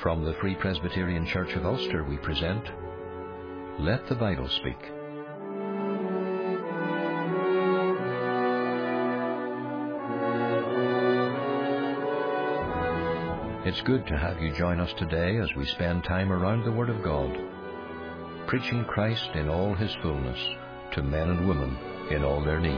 From the Free Presbyterian Church of Ulster we present Let the Bible Speak. It's good to have you join us today as we spend time around the Word of God, preaching Christ in all His fullness to men and women in all their need.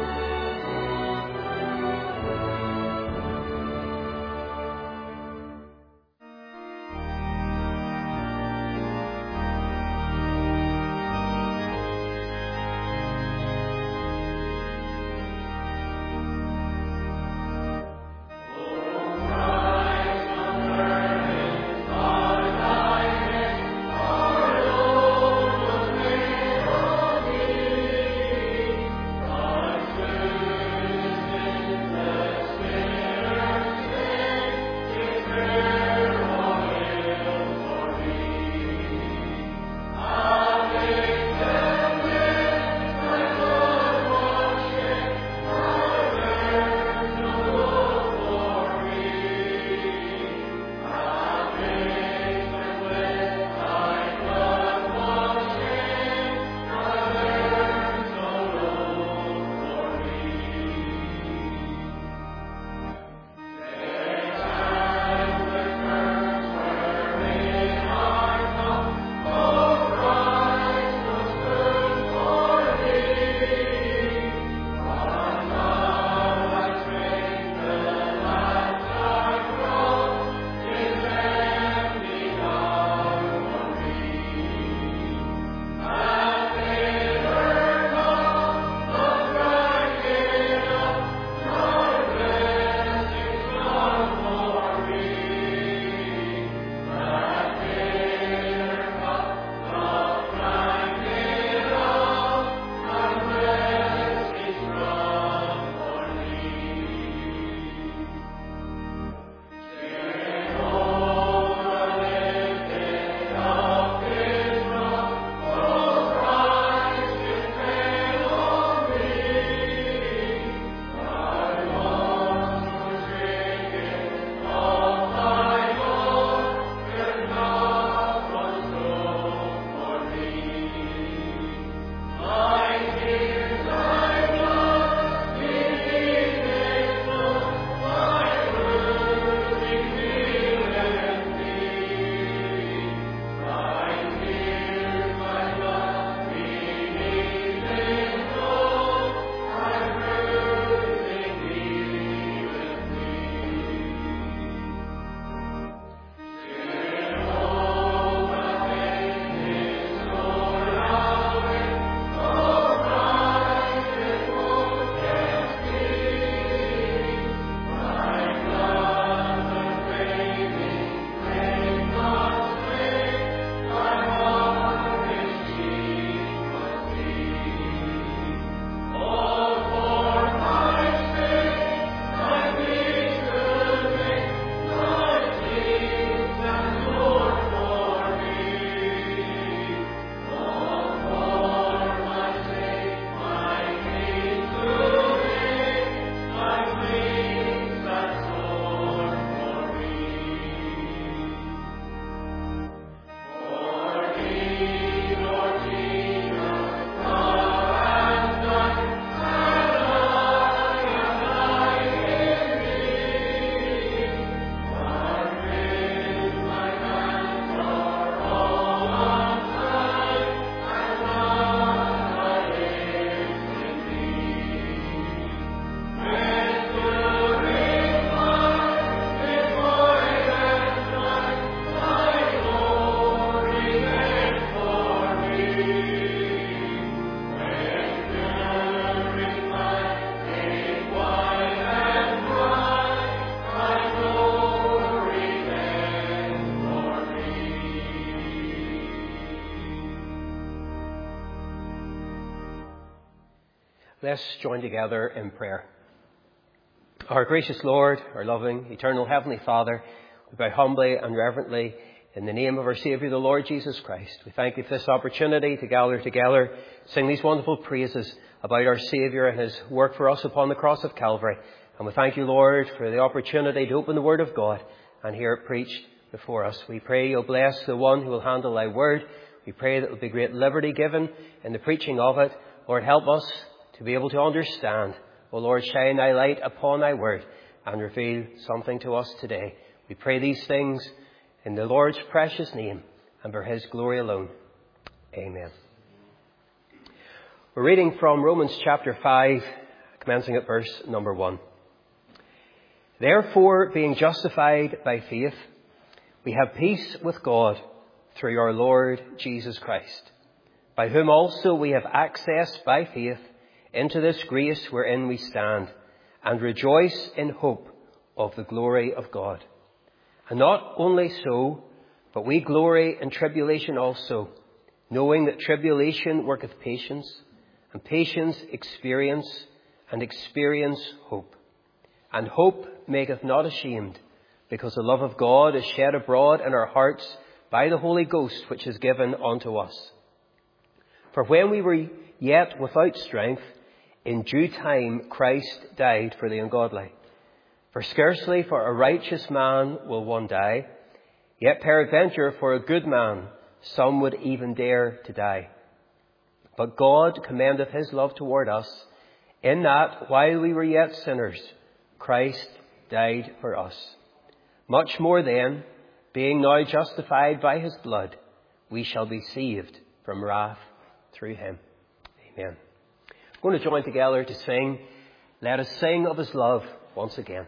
Let's join together in prayer. Our gracious Lord, our loving, eternal Heavenly Father, we bow humbly and reverently in the name of our Saviour, the Lord Jesus Christ. We thank you for this opportunity to gather together, sing these wonderful praises about our Saviour and His work for us upon the cross of Calvary. And we thank you, Lord, for the opportunity to open the Word of God and hear it preached before us. We pray you'll bless the one who will handle thy word. We pray that there will be great liberty given in the preaching of it. Lord, help us to be able to understand. O Lord, shine thy light upon thy word and reveal something to us today. We pray these things in the Lord's precious name and for his glory alone. Amen. We're reading from Romans chapter 5, commencing at verse number 1. Therefore, being justified by faith, we have peace with God through our Lord Jesus Christ, by whom also we have access by faith into this grace wherein we stand, and rejoice in hope of the glory of God. And not only so, but we glory in tribulation also, knowing that tribulation worketh patience, and patience experience, and experience hope. And hope maketh not ashamed, because the love of God is shed abroad in our hearts by the Holy Ghost, which is given unto us. For when we were yet without strength, in due time Christ died for the ungodly. For scarcely for a righteous man will one die, yet peradventure for a good man some would even dare to die. But God commendeth his love toward us, in that while we were yet sinners, Christ died for us. Much more then, being now justified by his blood, we shall be saved from wrath through him. Amen. We're going to join together to sing, Let Us Sing of His Love once again.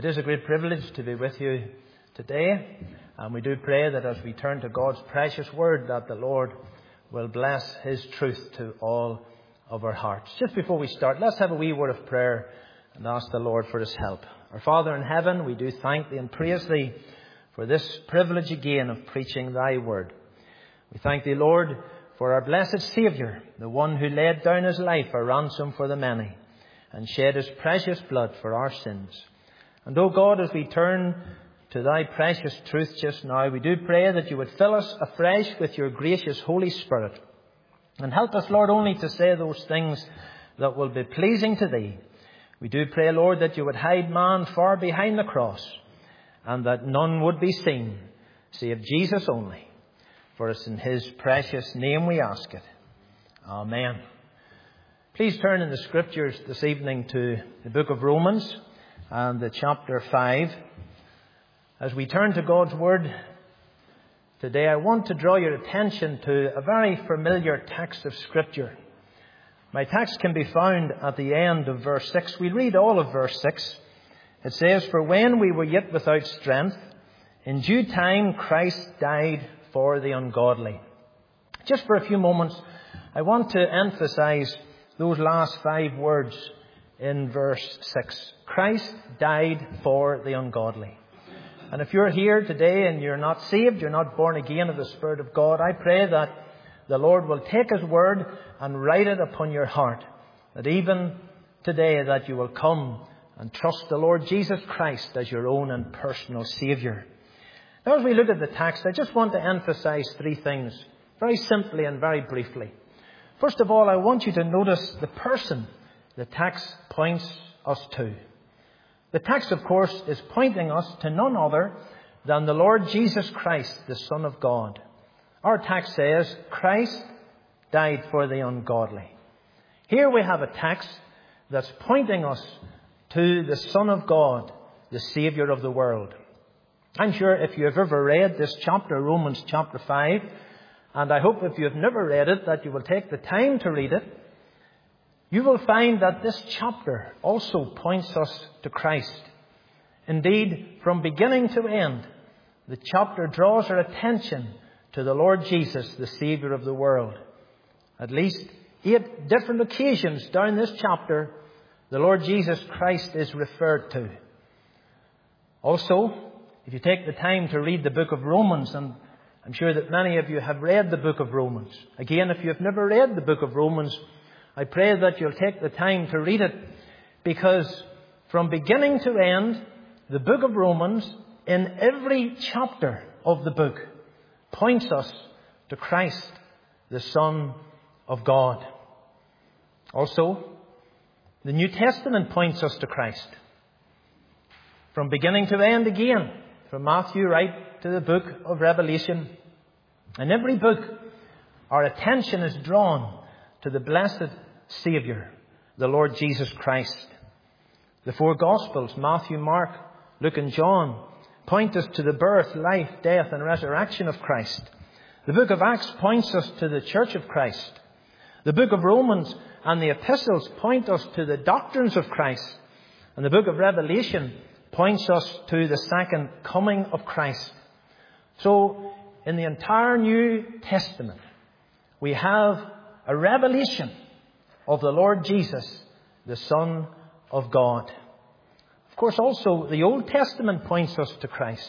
is a great privilege to be with you today, and we do pray that as we turn to God's precious word, that the Lord will bless his truth to all of our hearts. Just before we start, let's have a wee word of prayer and ask the Lord for his help. Our Father in heaven, we do thank thee and praise thee for this privilege again of preaching thy word. We thank thee, Lord, for our blessed Saviour, the one who laid down his life a ransom for the many and shed his precious blood for our sins. And, O God, as we turn to thy precious truth just now, we do pray that you would fill us afresh with your gracious Holy Spirit and help us, Lord, only to say those things that will be pleasing to thee. We do pray, Lord, that you would hide man far behind the cross and that none would be seen, save Jesus only. For it's in his precious name we ask it. Amen. Please turn in the Scriptures this evening to the book of Romans and the chapter 5. As we turn to God's Word today, I want to draw your attention to a very familiar text of Scripture. My text can be found at the end of verse 6. We'll read all of verse 6. It says, "For when we were yet without strength, in due time Christ died for the ungodly." Just for a few moments, I want to emphasize those last 5 words in verse 6. Christ died for the ungodly. And if you're here today and you're not saved, you're not born again of the Spirit of God, I pray that the Lord will take his word and write it upon your heart. That even today that you will come and trust the Lord Jesus Christ as your own and personal Saviour. Now, as we look at the text, I just want to emphasize 3 things, very simply and very briefly. First of all, I want you to notice the person the text points us to. The text, of course, is pointing us to none other than the Lord Jesus Christ, the Son of God. Our text says, Christ died for the ungodly. Here we have a text that's pointing us to the Son of God, the Saviour of the world. I'm sure if you have ever read this chapter, Romans chapter 5, and I hope if you have never read it, that you will take the time to read it, you will find that this chapter also points us to Christ. Indeed, from beginning to end, the chapter draws our attention to the Lord Jesus, the Saviour of the world. At least 8 different occasions down this chapter, the Lord Jesus Christ is referred to. Also, if you take the time to read the book of Romans, and I'm sure that many of you have read the book of Romans. Again, if you have never read the book of Romans, I pray that you'll take the time to read it, because from beginning to end, the book of Romans, in every chapter of the book, points us to Christ, the Son of God. Also, the New Testament points us to Christ. From beginning to end again, from Matthew right to the book of Revelation. In every book, our attention is drawn to the blessed Saviour, the Lord Jesus Christ. The 4 Gospels, Matthew, Mark, Luke and John, point us to the birth, life, death and resurrection of Christ. The book of Acts points us to the Church of Christ. The book of Romans and the epistles point us to the doctrines of Christ. And the book of Revelation points us to the second coming of Christ. So, in the entire New Testament, we have a revelation of the Lord Jesus, the Son of God. Of course, also, the Old Testament points us to Christ.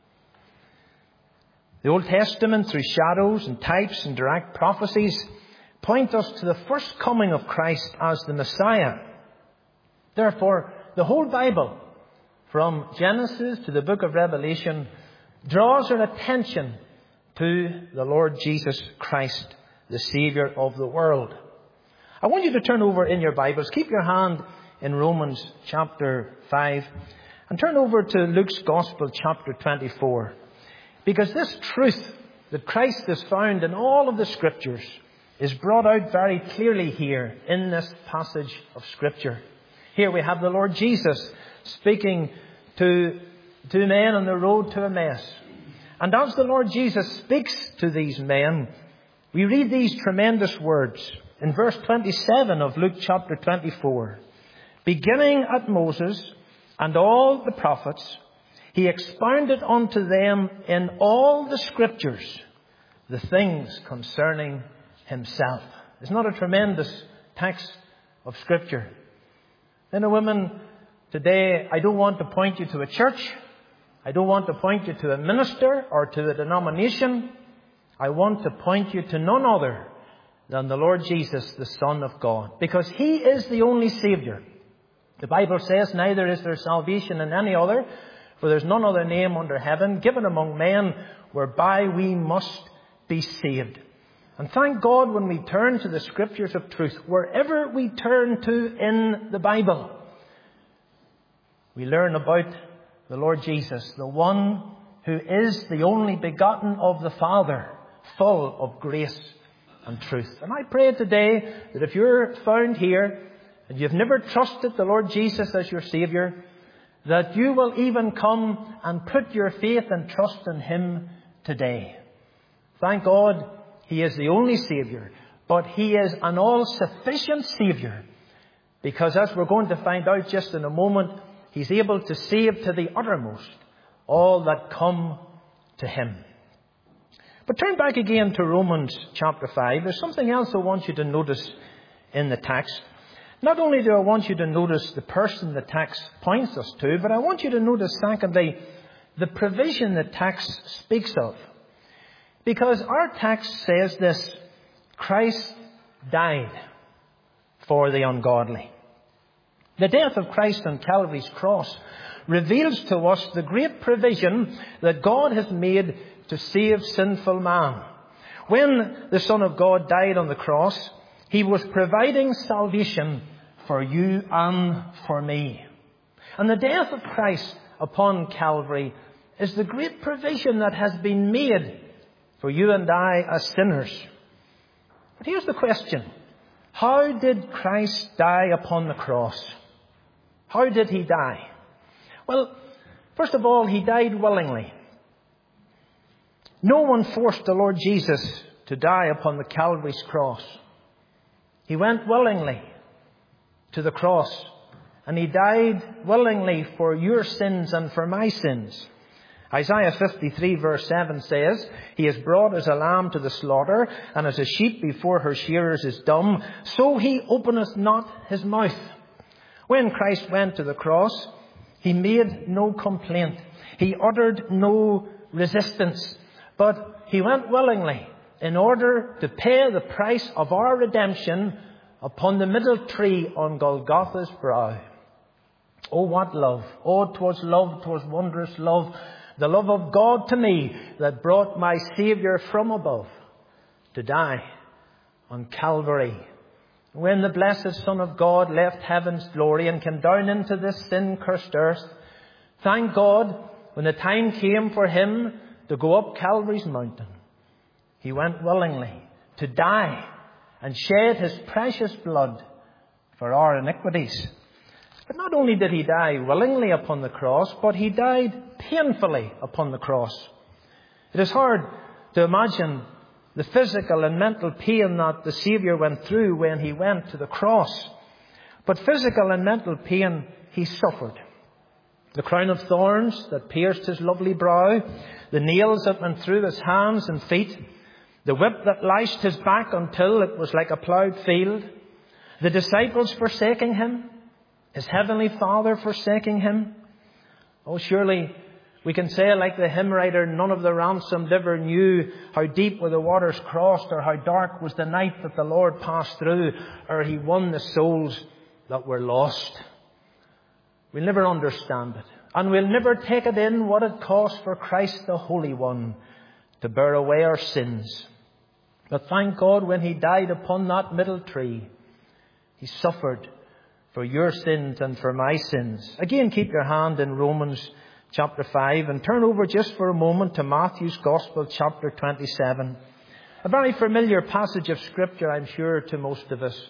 The Old Testament, through shadows and types and direct prophecies, point us to the first coming of Christ as the Messiah. Therefore, the whole Bible, from Genesis to the book of Revelation, draws our attention to the Lord Jesus Christ, the Saviour of the world. I want you to turn over in your Bibles. Keep your hand in Romans chapter 5 and turn over to Luke's Gospel chapter 24. Because this truth that Christ is found in all of the Scriptures is brought out very clearly here in this passage of Scripture. Here we have the Lord Jesus speaking to 2 men on the road to Emmaus. And as the Lord Jesus speaks to these men, we read these tremendous words in verse 27 of Luke chapter 24. Beginning at Moses and all the prophets, he expounded unto them in all the Scriptures the things concerning himself. Isn't that a tremendous text of Scripture? Men and women, today I don't want to point you to a church. I don't want to point you to a minister or to a denomination. I want to point you to none other than the Lord Jesus, the Son of God, because he is the only Saviour. The Bible says, neither is there salvation in any other, for there's none other name under heaven given among men whereby we must be saved. And thank God when we turn to the Scriptures of truth, wherever we turn to in the Bible, we learn about the Lord Jesus, the one who is the only begotten of the Father, full of grace and truth. And I pray today that if you're found here and you've never trusted the Lord Jesus as your Saviour, that you will even come and put your faith and trust in him today. Thank God he is the only Saviour, but he is an all-sufficient Saviour, because as we're going to find out just in a moment, he's able to save to the uttermost all that come to him. But turn back again to Romans chapter 5. There's something else I want you to notice in the text. Not only do I want you to notice the person the text points us to, but I want you to notice, secondly, the provision the text speaks of. Because our text says this: Christ died for the ungodly. The death of Christ on Calvary's cross reveals to us the great provision that God has made to save sinful man. When the Son of God died on the cross, he was providing salvation for you and for me. And the death of Christ upon Calvary is the great provision that has been made for you and I as sinners. But here's the question: how did Christ die upon the cross? How did he die? Well, first of all, he died willingly. No one forced the Lord Jesus to die upon the Calvary's cross. He went willingly to the cross, and he died willingly for your sins and for my sins. Isaiah 53 verse 7 says, he is brought as a lamb to the slaughter, and as a sheep before her shearers is dumb, so he openeth not his mouth. When Christ went to the cross, he made no complaint. He uttered no resistance, but he went willingly in order to pay the price of our redemption upon the middle tree on Golgotha's brow. Oh, what love! Oh, 'twas love, 'twas wondrous love, the love of God to me that brought my Saviour from above to die on Calvary. When the blessed Son of God left heaven's glory and came down into this sin-cursed earth, thank God, when the time came for him to go up Calvary's mountain, he went willingly to die and shed his precious blood for our iniquities. But not only did he die willingly upon the cross, but he died painfully upon the cross. It is hard to imagine the physical and mental pain that the Saviour went through when he went to the cross. But physical and mental pain he suffered. The crown of thorns that pierced his lovely brow, the nails that went through his hands and feet, the whip that lashed his back until it was like a ploughed field, the disciples forsaking him, his heavenly Father forsaking him. Oh, surely we can say, like the hymn writer, none of the ransomed ever knew how deep were the waters crossed, or how dark was the night that the Lord passed through, or he won the souls that were lost. We'll never understand it, and we'll never take it in what it cost for Christ the Holy One to bear away our sins. But thank God, when he died upon that middle tree, he suffered for your sins and for my sins. Again, keep your hand in Romans chapter 5 and turn over just for a moment to Matthew's Gospel, chapter 27. A very familiar passage of Scripture, I'm sure, to most of us.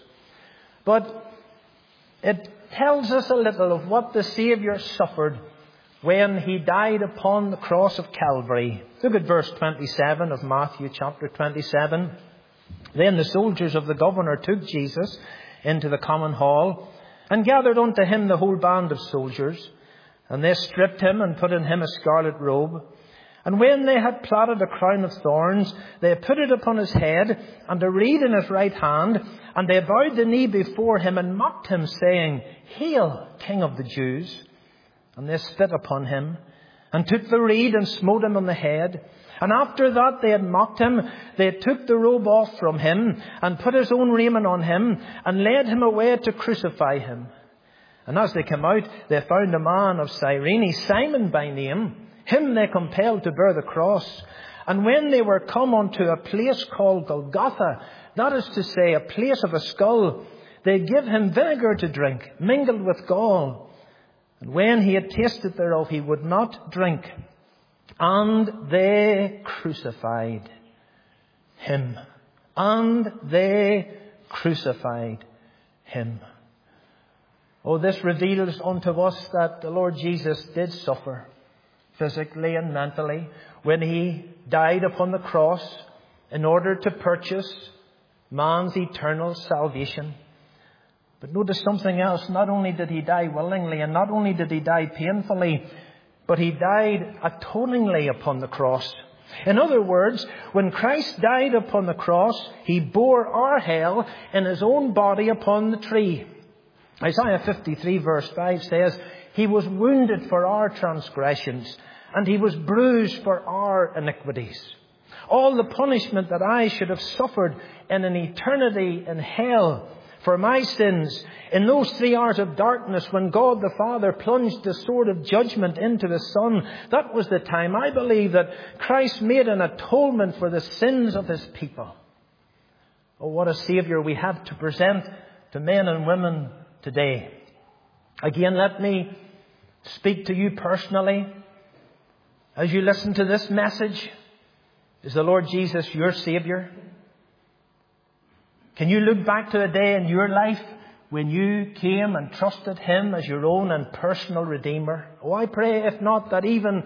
But it tells us a little of what the Saviour suffered when he died upon the cross of Calvary. Look at verse 27 of Matthew chapter 27. Then the soldiers of the governor took Jesus into the common hall, and gathered unto him the whole band of soldiers, And they stripped him and put on him a scarlet robe. And when they had plaited a crown of thorns, they put it upon his head, and a reed in his right hand. And they bowed the knee before him and mocked him, saying, Hail, King of the Jews! And they spit upon him, and took the reed and smote him on the head. And after that they had mocked him, they took the robe off from him, and put his own raiment on him, and led him away to crucify him. And as they came out, they found a man of Cyrene, Simon by name. Him they compelled to bear the cross. And when they were come unto a place called Golgotha, that is to say, a place of a skull, they gave him vinegar to drink, mingled with gall. And when he had tasted thereof, he would not drink. And they crucified him. And they crucified him. Oh, this reveals unto us that the Lord Jesus did suffer physically and mentally when he died upon the cross in order to purchase man's eternal salvation. But notice something else. Not only did he die willingly, and not only did he die painfully, but he died atoningly upon the cross. In other words, when Christ died upon the cross, he bore our hell in his own body upon the tree. Isaiah 53 verse 5 says, He was wounded for our transgressions, and he was bruised for our iniquities. All the punishment that I should have suffered in an eternity in hell for my sins, in those 3 hours of darkness when God the Father plunged the sword of judgment into the Son, that was the time, I believe, that Christ made an atonement for the sins of his people. Oh, what a Saviour we have to present to men and women today. Again, let me speak to you personally. As you listen to this message, is the Lord Jesus your Saviour? Can you look back to a day in your life when you came and trusted him as your own and personal Redeemer? Oh, I pray, if not, that even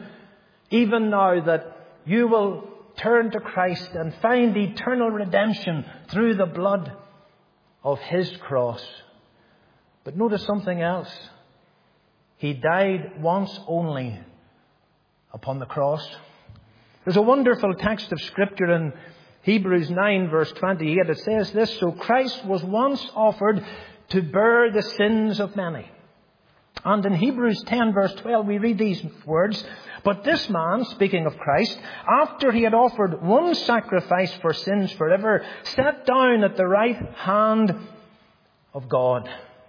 now that you will turn to Christ and find eternal redemption through the blood of his cross. But notice something else. He died once only upon the cross. There's a wonderful text of Scripture in Hebrews 9 verse 28. It says this, So Christ was once offered to bear the sins of many. And in Hebrews 10 verse 12 we read these words, But this man, speaking of Christ, after he had offered one sacrifice for sins forever, sat down at the right hand of God.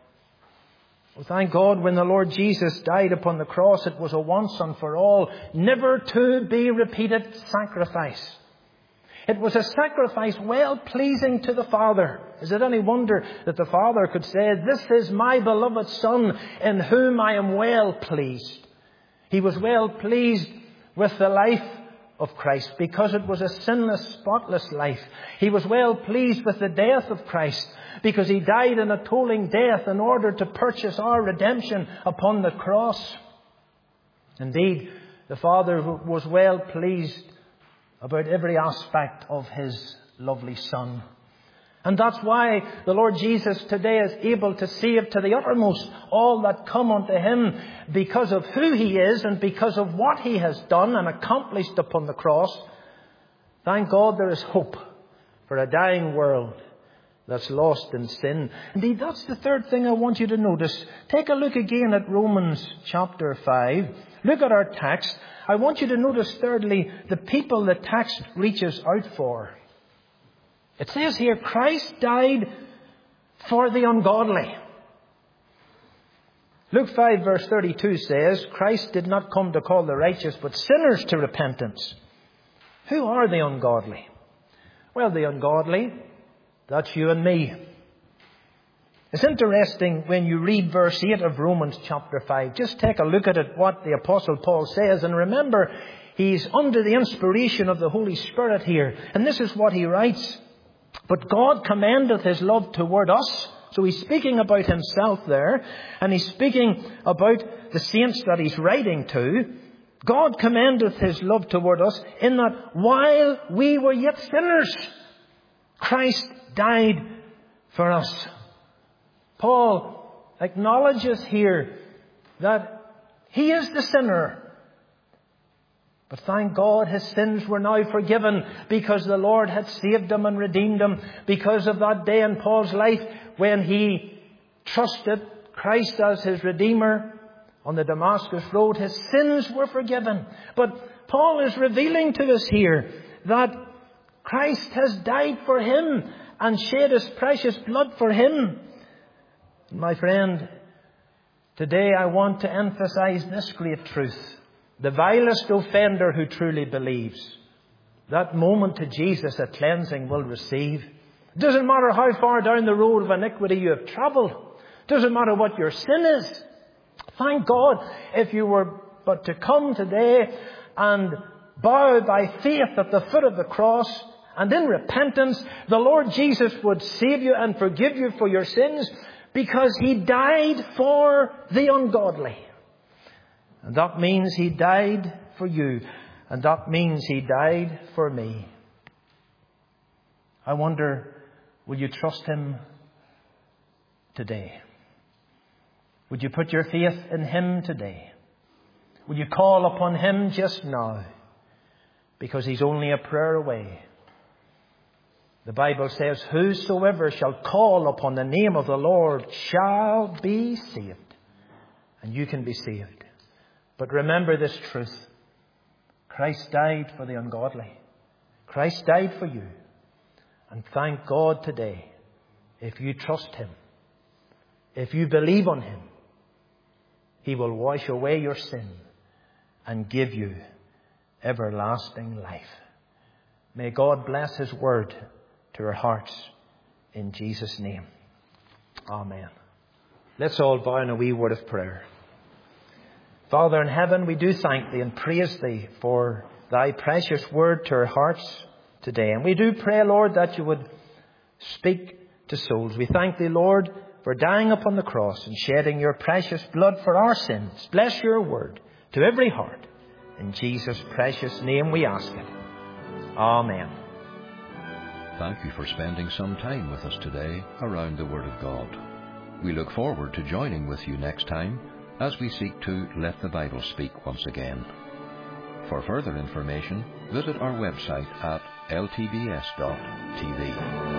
Well, thank God when the Lord Jesus died upon the cross, it was a once and for all, never to be repeated sacrifice. It was a sacrifice well pleasing to the Father. Is it any wonder that the Father could say, This is my beloved Son in whom I am well pleased? He was well pleased with the life of Christ because it was a sinless, spotless life. He was well pleased with the death of Christ because he died an atoning death in order to purchase our redemption upon the cross. Indeed, the Father was well pleased about every aspect of his lovely Son. And that's why the Lord Jesus today is able to save to the uttermost all that come unto him because of who he is and because of what he has done and accomplished upon the cross. Thank God there is hope for a dying world that's lost in sin. Indeed, that's the third thing I want you to notice. Take a look again at Romans chapter 5. Look at our text. I want you to notice, thirdly, the people the text reaches out for. It says here, Christ died for the ungodly. Luke 5 verse 32 says, Christ did not come to call the righteous, but sinners to repentance. Who are the ungodly? Well, the ungodly, that's you and me. It's interesting when you read verse 8 of Romans chapter 5. Just take a look at it, what the Apostle Paul says. And remember, he's under the inspiration of the Holy Spirit here. And this is what he writes. But God commendeth his love toward us. So he's speaking about himself there. And he's speaking about the saints that he's writing to. God commendeth his love toward us in that while we were yet sinners, Christ died for us. Paul acknowledges here that He is the sinner. But thank God his sins were now forgiven because the Lord had saved him and redeemed him. Because of that day in Paul's life when he trusted Christ as his Redeemer on the Damascus road, his sins were forgiven. But Paul is revealing to us here that Christ has died for him and shed his precious blood for him. My friend, today I want to emphasize this great truth. The vilest offender who truly believes, that moment to Jesus a cleansing will receive. It doesn't matter how far down the road of iniquity you have travelled. It doesn't matter what your sin is. Thank God if you were but to come today and bow by faith at the foot of the cross, and in repentance the Lord Jesus would save you and forgive you for your sins, because he died for the ungodly. And that means he died for you. And that means he died for me. I wonder, will you trust him today? Would you put your faith in him today? Will you call upon him just now? Because he's only a prayer away. The Bible says, whosoever shall call upon the name of the Lord shall be saved. And you can be saved. But remember this truth. Christ died for the ungodly. Christ died for you. And thank God today, if you trust him, if you believe on him, he will wash away your sin and give you everlasting life. May God bless his word to our hearts in Jesus' name. Amen. Let's all bow in a wee word of prayer. Father in heaven, we do thank thee and praise thee for thy precious word to our hearts today. And we do pray, Lord, that you would speak to souls. We thank thee, Lord, for dying upon the cross and shedding your precious blood for our sins. Bless your word to every heart. In Jesus' precious name we ask it. Amen. Thank you for spending some time with us today around the Word of God. We look forward to joining with you next time as we seek to let the Bible speak once again. For further information, visit our website at ltbs.tv.